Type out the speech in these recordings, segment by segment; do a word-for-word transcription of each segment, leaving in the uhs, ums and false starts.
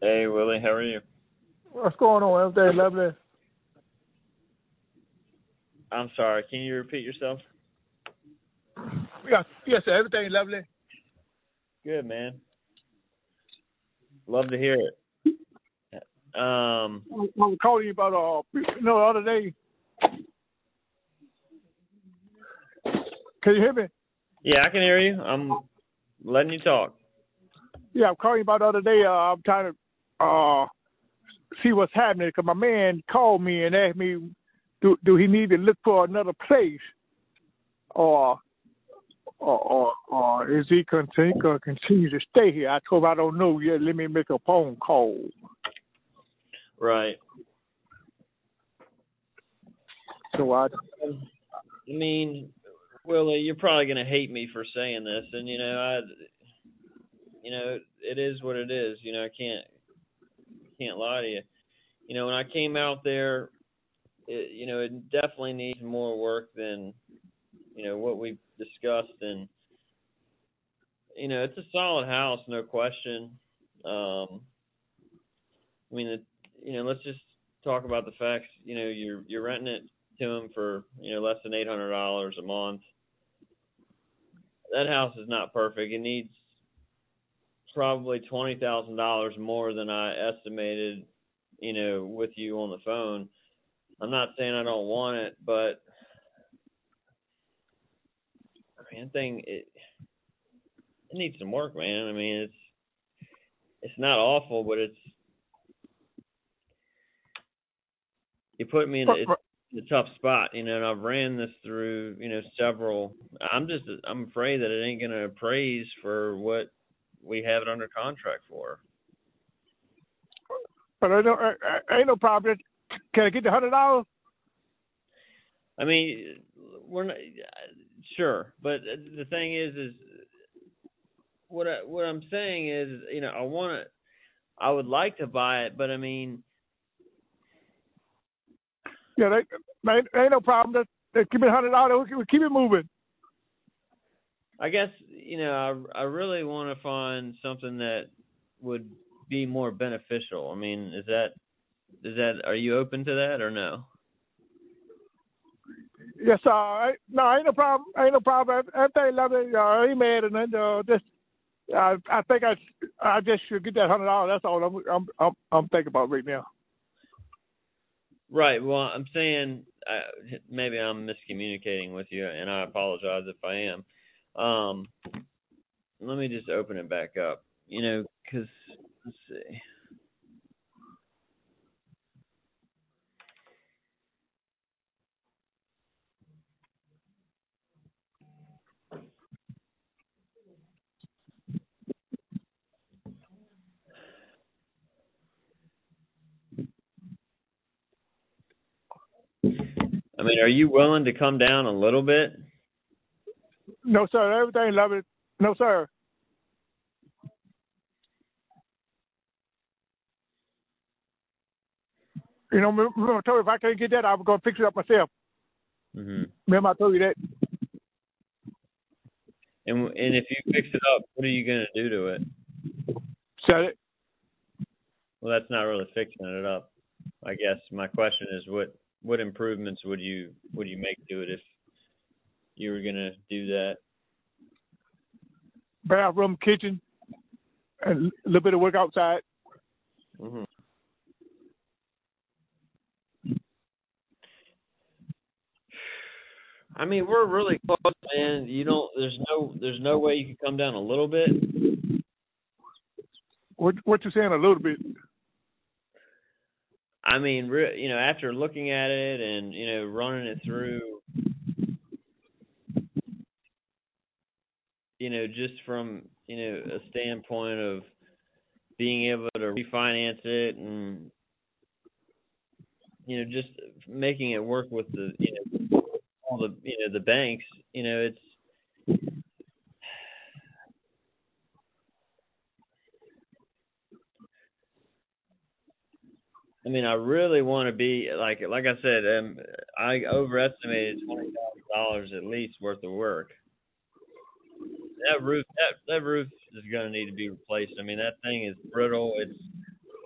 Hey, Willie, how are you? What's going on? Everything lovely? I'm sorry, can you repeat yourself? Yes, yes, sir. Everything lovely. Good, man. Love to hear it. Um, I was calling you about, uh, you know, the other day. Can you hear me? yeah, I can hear you. I'm letting you talk. Yeah, I'm calling you about the other day. Uh, I'm trying to uh, see what's happening because my man called me and asked me, do do he need to look for another place, or or or, or is he continue uh, continue to stay here? I told him I don't know yet. Let me make a phone call. Right. So I. I mean, Willie, you're probably gonna hate me for saying this, and you know, I, you know, it is what it is. You know, I can't can't lie to you. You know, when I came out there, it, you know, it definitely needs more work than you know what we discussed, and you know, it's a solid house, no question. Um, I mean, it, you know, let's just talk about the facts. You know, you're you're renting it to him for you know less than eight hundred dollars a month. That house is not perfect. It needs probably twenty thousand dollars more than I estimated. You know, with you on the phone. I'm not saying I don't want it, but I mean, thing it it needs some work, man. I mean, it's it's not awful, but it's you put me in a, it's a tough spot, you know. And I've ran this through, you know, several. I'm just I'm afraid that it ain't gonna appraise for what we have it under contract for. But I don't, I, ain't no problem. Can I get the hundred dollars? I mean, we're not sure, but the thing is, is what I, what I'm saying is, you know, I want to, I would like to buy it, but I mean, yeah, they, ain't, ain't no problem. They, they give me a hundred dollars. We keep it moving. I guess you know, I I really want to find something that would be more beneficial. I mean, is that is that are you open to that or no? Yes, sir. Uh, no, ain't no problem. Ain't no problem. Everything lovely. Uh, ain't mad and then uh, just. Uh, I think I I just should get that hundred dollars. That's all I'm I'm I'm I'm thinking about right now. Right. Well, I'm saying uh, maybe I'm miscommunicating with you, and I apologize if I am. Um, let me just open it back up. You know, because let's see. I mean, are you willing to come down a little bit? No, sir. Everything lovely. No, sir. You know, remember I told you if I can't get that, I'm gonna fix it up myself. Mm-hmm. Remember I told you that. And and if you fix it up, what are you gonna do to it? Sell it. Well, that's not really fixing it up. I guess my question is, what what improvements would you would you make to it if you were gonna do that? Bathroom, kitchen, and a little bit of work outside. Mm-hmm. I mean, we're really close, man. You don't. There's no. There's no way you could come down a little bit. What what you saying? A little bit. I mean, re- you know, after looking at it and you know running it through, you know, just from you know a standpoint of being able to refinance it and you know just making it work with the you know all the you know the banks. You know, it's. I mean, I really want to be like, like I said, um, I overestimated twenty thousand dollars at least worth of work. That roof, that that roof is going to need to be replaced. I mean, that thing is brittle. It's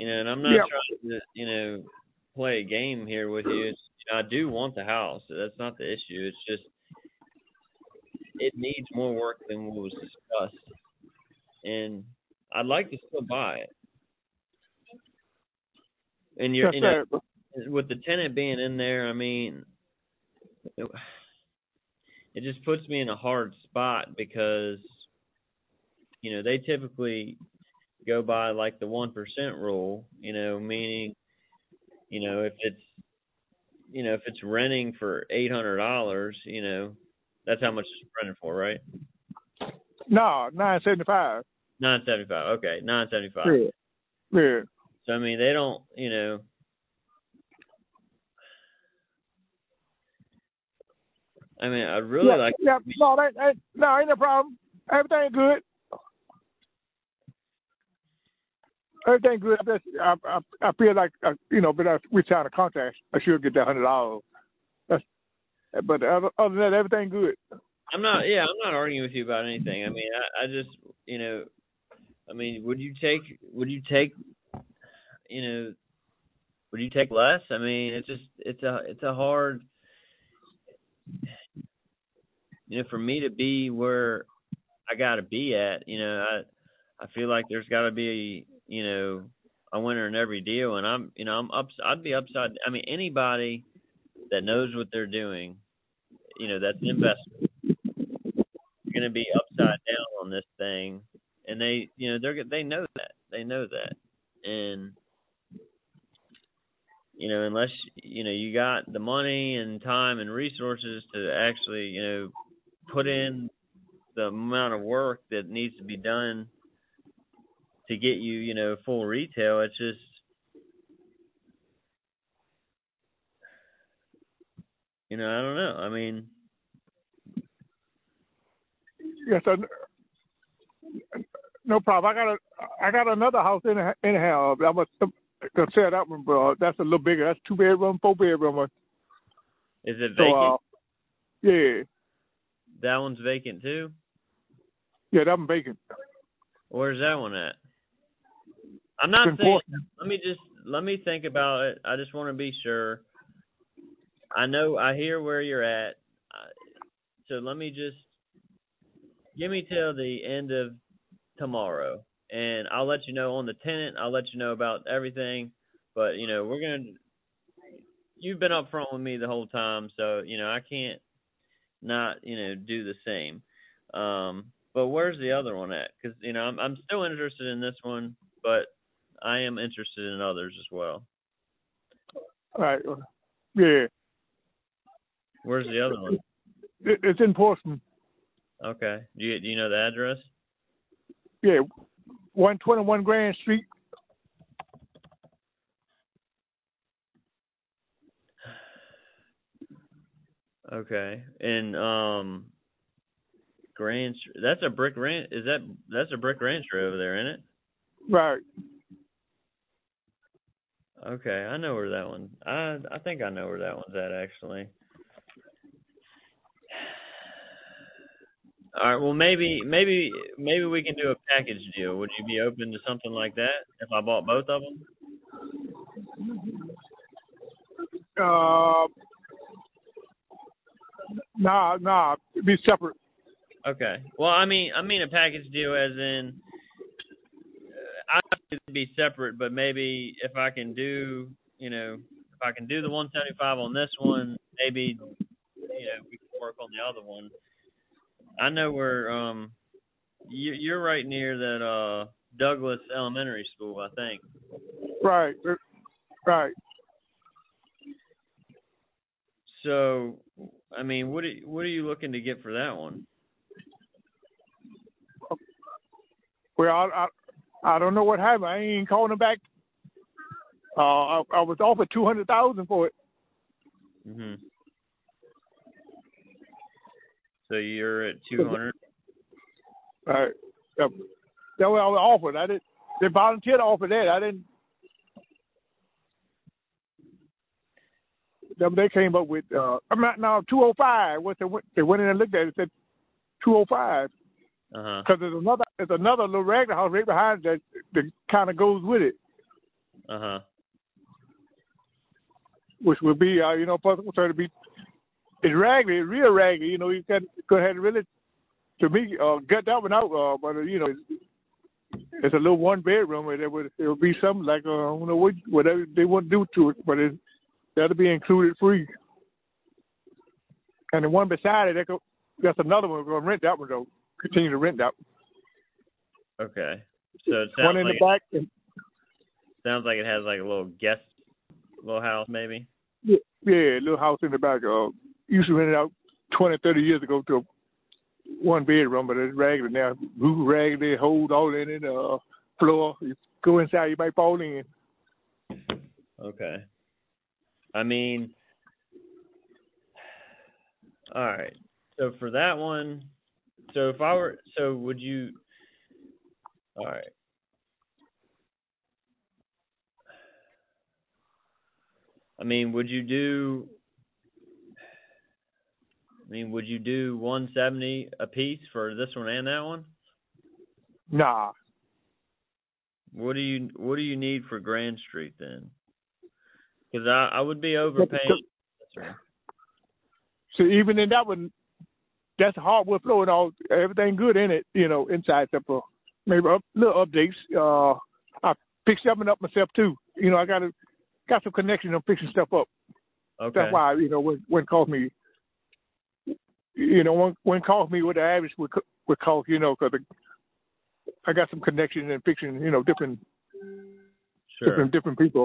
You know, and I'm not Yep. trying to, you know, play a game here with you. It's, you know, I do want the house. That's not the issue. It's just it needs more work than what was discussed, and I'd like to still buy it. And you're, That's you know, right. with the tenant being in there, I mean, it, it just puts me in a hard spot because, you know, they typically go by like the one percent rule, you know, meaning, you know, if it's, you know, if it's renting for eight hundred dollars, you know, that's how much it's renting for, right? No, nine seventy five. Nine seventy five. Okay, nine seventy five. Yeah. Yeah. So I mean, they don't, you know. I mean, I'd really yeah, like. Yeah. No, that, that, no, ain't no problem. Everything good. Everything good. I, just, I, I, I feel like, uh, you know, but I, we signed a contract. I should get that hundred dollars. That's, but other, other than that, everything good. I'm not. Yeah, I'm not arguing with you about anything. I mean, I, I just, you know, I mean, would you take? Would you take? You know, would you take less? I mean, it's just, it's a, it's a hard. You know, for me to be where I got to be at, you know, I, I feel like there's got to be, you know, a winner in every deal, and I'm, you know, I'm up. I'd be upside. I mean, anybody that knows what they're doing, you know, that's an investment, going to be upside down on this thing, and they, you know, they're they know that they know that, and you know, unless you know you got the money and time and resources to actually, you know, put in the amount of work that needs to be done to get you, you know, full retail, it's just, you know, I don't know. I mean, Yes, sir. No problem. I got a, I got another house in anyhow. I was gonna sell that one, bro. That's a little bigger. That's two bedroom, four bedroom. is it So, vacant? uh, yeah, That one's vacant too? yeah, that one vacant. Where's that one at? I'm not It's saying, important. let me just, let me think about it. I just want to be sure. I know, I hear where you're at. So let me just, give me till the end of tomorrow, and I'll let you know on the tenant. I'll let you know about everything. But, you know, we're going to, you've been up front with me the whole time, so, you know, I can't not, you know, do the same. Um, but where's the other one at? Because, you know, I'm, I'm still interested in this one, but I am interested in others as well. All right. Yeah. Where's the other one? It, it's in Portsmouth. Okay. Do you, do you know the address? Yeah, one twenty-one Grand Street. Okay. And um, Grand, that's a brick ranch. Is that that's a brick rancher over there, isn't it? Right. Okay, I know where that one. I I think I know where that one's at actually. All right. Well, maybe maybe maybe we can do a package deal. Would you be open to something like that if I bought both of them? Uh, nah, nah, be separate. Okay. Well, I mean, I mean a package deal as in uh, I'd like it to be separate, but maybe if I can do, you know, if I can do the one seventy-five on this one, maybe, you know, we can work on the other one. I know where um you, you're right near that uh Douglas Elementary School, I think. Right. Right. So, I mean, what are, what are you looking to get for that one? Well, I, I, I don't know what happened. I ain't calling him back. Uh, I, I was offered two hundred thousand for it. Mhm. So you're at two hundred. Right. Uh, that was I was offered. I didn't. They volunteered to offer that. I didn't. Them they came up with. Uh, I'm not now two oh five. What they went, they went in and looked at it. Said two oh five. Uh huh. Because there's another there's another little regular house right behind that that kind of goes with it. Uh huh. which would be, uh, you know, possible to be, it's raggedy, it's real raggedy. You know, you can go ahead and really, to me, uh, get that one out. Uh, but uh, you know, it's, it's a little one bedroom, and it would it would be something like, uh, I don't know what whatever they want to do to it, but it that'll be included free. And the one beside it, that go, that's another one. We're gonna rent that one though. Continue to rent that one. Okay. So it sounds One in like the back. And, sounds like it has like a little guest little house maybe. yeah, yeah, little house in the back. Uh, used to rent it out twenty, thirty years ago to a one bedroom, but it's raggedy now. Roof raggedy, holes all in it. Uh, floor. You go inside, you might fall in. Okay. I mean, all right. So for that one, so if I were, so would you? All right. I mean, would you do? I mean, would you do one seventy a piece for this one and that one? Nah. What do you What do you need for Grand Street then? Because I I would be overpaying. So even in that one, that's hardwood floor and all, everything good in it, you know, inside except for maybe up, little updates. Uh, I fixed something up myself too. You know, I got to got some connection on fixing stuff up. Okay. That's why, you know, when when cost me, you know, when when cost me what the average would would cost, you know, because I got some connection and fixing, you know, different Sure. different different people.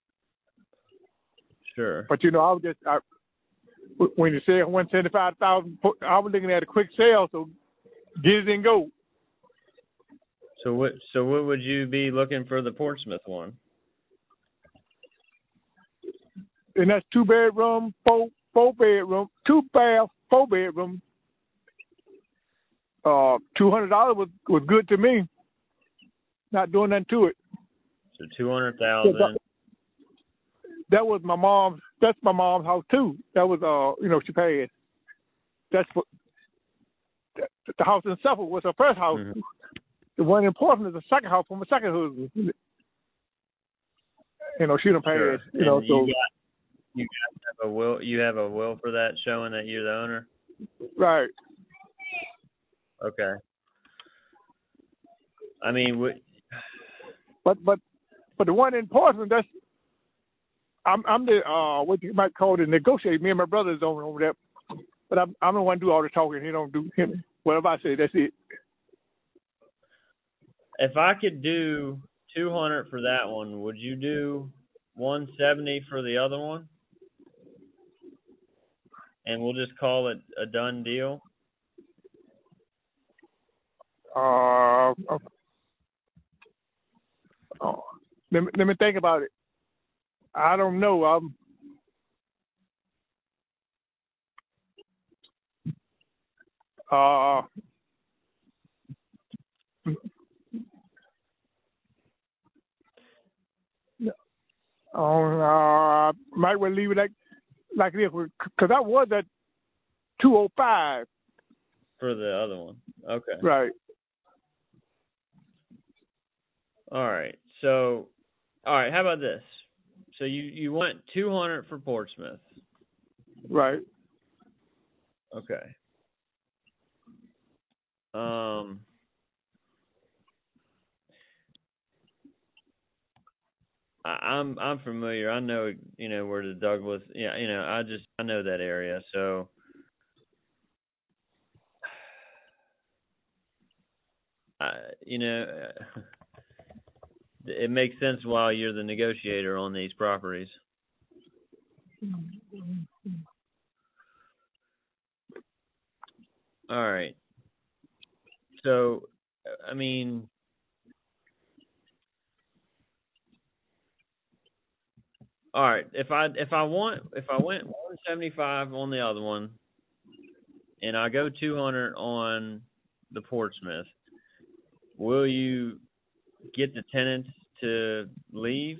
Sure. But you know, I was just I, when you say one seventy five thousand, I was looking at a quick sale, so get it and go. So what? So what would you be looking for the Portsmouth one? And that's two bedroom, four four bedroom, two bath, four bedroom. Uh, two hundred dollars was was good to me. Not doing nothing to it. So two hundred thousand. That was my mom's. That's my mom's house too. That was uh, you know, she paid. That's what the house in Suffolk was her first house. Mm-hmm. The one in Portland is the second house from my second husband. You know, she done paid. Sure. You know, and so you got, you guys have a will. You have a will for that showing that you're the owner. right. Okay. I mean, what? But but but the one in Portland, that's I'm I'm the uh what you might call the negotiator. Me and my brother's over over there. But I'm I'm the one do all the talking. He don't do him. Whatever I say, that's it. If I could do two hundred for that one, would you do one seventy for the other one? And we'll just call it a done deal. Uh, oh, let me let me think about it. I don't know. I'm. Uh, uh, might well leave it like like this because I was at two oh five. For the other one. Okay. Right. All right. So, all right. How about this? So you, you want two hundred for Portsmouth. Right. Okay. Um. I, I'm I'm familiar. I know you know where the Douglas. Yeah. You know. I just I know that area. So. I, you know, it makes sense why you're the negotiator on these properties. All right. So, I mean, all right. If I if I want if I went one seventy-five on the other one, and I go two hundred on the Portsmouth, will you get the tenants to leave?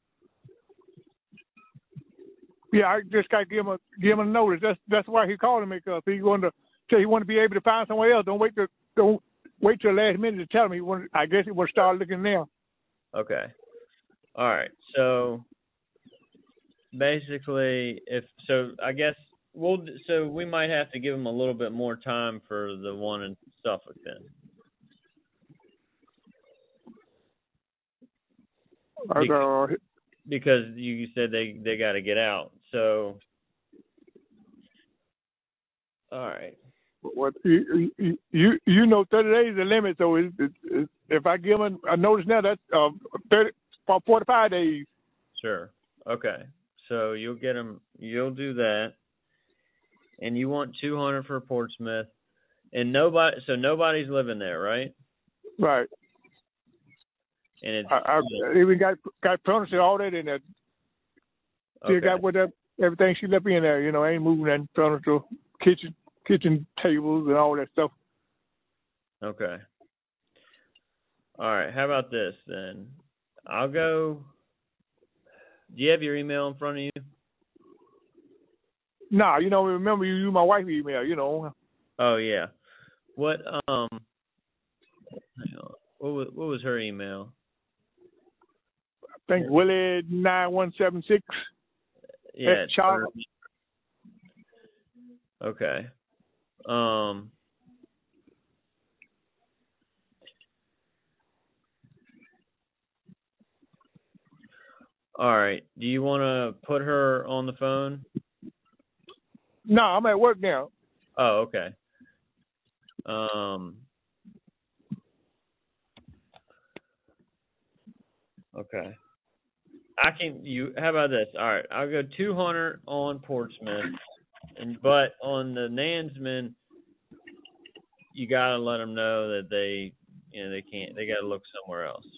Yeah, I just got to give him a give him a notice. That's that's why he calling me because he wanted to he wanted to be able to find somewhere else. Don't wait to don't wait till the last minute to tell me. He wanted, I guess he want to start looking now. Okay. All right. So basically, if so, I guess we'll. So we might have to give them a little bit more time for the one in Suffolk then, because, Uh, because you said they they got to get out. So all right. what you you you you know, thirty days is the limit. So it's, it's, it's, if I give them a notice now, that's uh, thirty for forty-five days. Sure. Okay. So you'll get them. You'll do that, and you want two hundred for Portsmouth, and nobody. So nobody's living there, right? Right. And it's I, I even got got furniture all that in there. Still okay. got with that everything she left in there. You know, ain't moving that furniture, kitchen kitchen tables and all that stuff. Okay. All right. How about this then? I'll go. Do you have your email in front of you? Nah, you know, remember you use my wife's email. You know, Oh yeah. What um? hang on. What was what was her email? I think Willie nine one seven six Yeah. at Charlotte. Okay. Um. All right. Do you want to put her on the phone? No, I'm at work now. Oh, okay. Um. Okay. I can. You. How about this? All right. I'll go two hundred on Portsmouth, and but on the Nansman, you gotta let them know that they, you know, they can't. They gotta look somewhere else.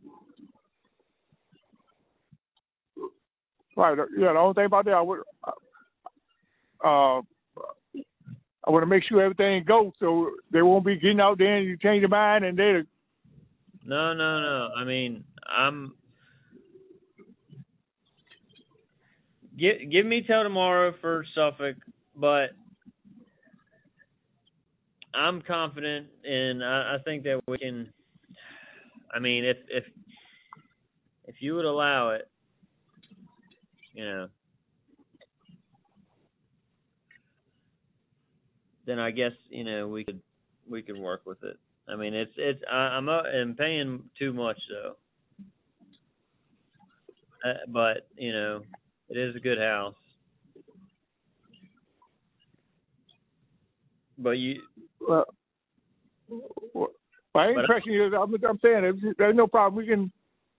Right. Yeah. The only thing about that, I would, uh, I want to make sure everything goes so they won't be getting out there and you change your mind and they. No, no, no. I mean, I'm. Give give me till tomorrow for Suffolk, but I'm confident, and I, I think that we can. I mean, if if if you would allow it, you know, then I guess you know we could we could work with it. I mean, it's it's I, I'm uh, I'm paying too much though, uh, but you know, it is a good house. But you, Uh, my but impression is, I'm, I'm saying, there's, there's no problem. We can,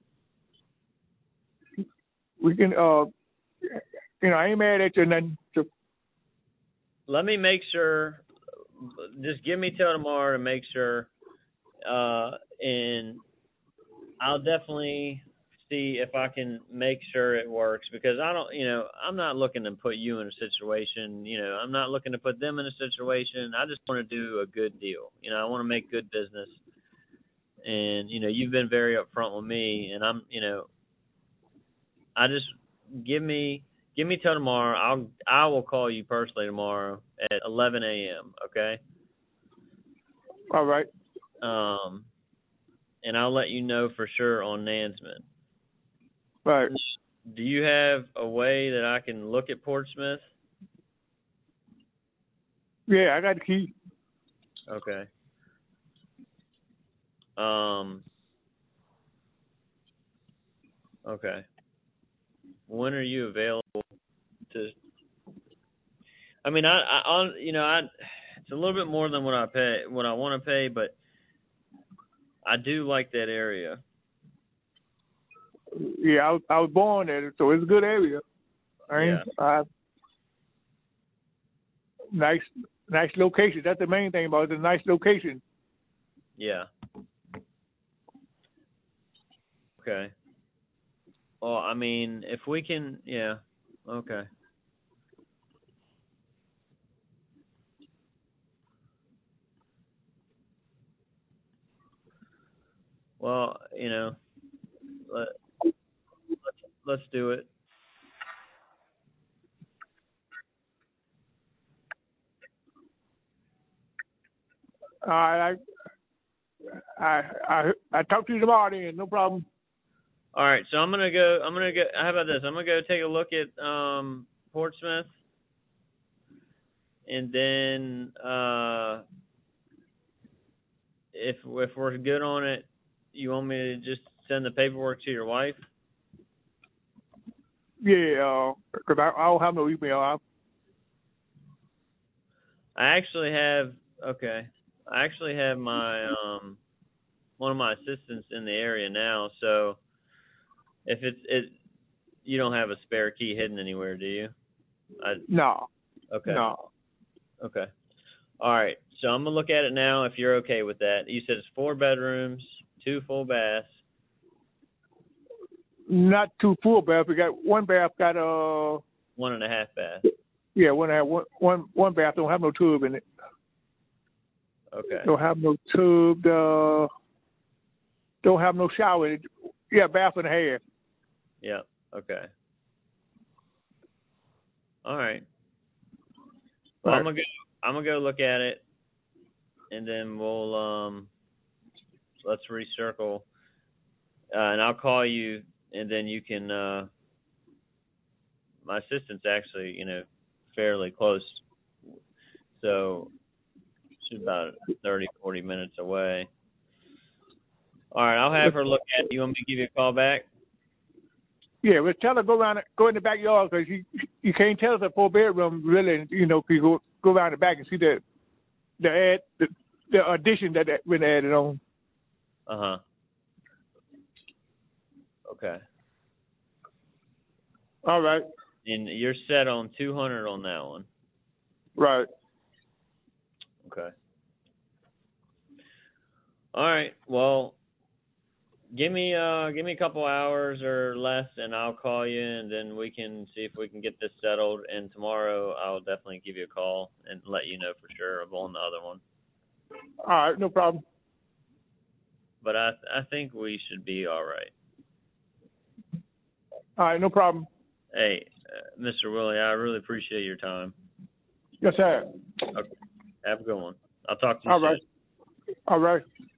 we can, uh, you know, I ain't mad at you. And then, to, let me make sure. Just give me till tomorrow to make sure, uh, and I'll definitely see if I can make sure it works because I don't, you know, I'm not looking to put you in a situation, you know, I'm not looking to put them in a situation. I just want to do a good deal. You know, I want to make good business. And, you know, you've been very upfront with me and I'm, you know, I just give me give me till tomorrow. I'll I will call you personally tomorrow at eleven a.m., okay? all right. Um and I'll let you know for sure on Nansman. Right. Do you have a way that I can look at Portsmouth? Yeah, I got the key. Okay. Um. Okay. When are you available to? I mean, I, I, on, you know, I. It's a little bit more than what I pay, what I want to pay, but I do like that area. Yeah, I was, I was born there, so it's a good area. I Yeah. mean, uh, nice, nice location. That's the main thing about it. It's a nice location. Yeah. Okay. Well, I mean, if we can, yeah. Okay. Well, you know, let, let's let's do it. All right, I, I, I, I talk to you tomorrow then. No problem. All right, so I'm gonna go. I'm gonna go. How about this? I'm gonna go take a look at um, Portsmouth, and then uh, if if we're good on it, you want me to just send the paperwork to your wife? Yeah, because I, I don't have no email. I, I actually have. Okay, I actually have my um, one of my assistants in the area now. So if it's it, you don't have a spare key hidden anywhere, do you? I, no, okay. no. Okay. All right. So I'm gonna look at it now. If you're okay with that, you said it's four bedrooms, two full baths. Not two full baths. We got one bath got uh One and a half bath. yeah one have one one one bath don't have no tub in it. Okay. Don't have no tub. Uh, don't have no shower in it. Yeah, bath and a half. Yeah. Okay. All right. Well, Right. I'm gonna go. I'm gonna go look at it, and then we'll um let's recircle, uh, and I'll call you, and then you can. Uh, my assistant's actually, you know, fairly close, so she's about thirty, forty minutes away. All right, I'll have her look at it. You want me to give you a call back? Yeah, but tell her go around, go in the backyard because you you can't tell it's a four bedroom really. You know, 'cause you go go around the back and see the the ad the, the addition that that been added on. Uh huh. Okay. All right, And you're set on two hundred on that one. right. Okay. All right. Well, give me uh give me a couple hours or less, and I'll call you, and then we can see if we can get this settled. And tomorrow, I'll definitely give you a call and let you know for sure of on the other one. All right, no problem. But I I think we should be all right. All right, no problem. Hey, uh, Mister Willie, I really appreciate your time. Yes, sir. Okay. Have a good one. I'll talk to you All soon. right. All right.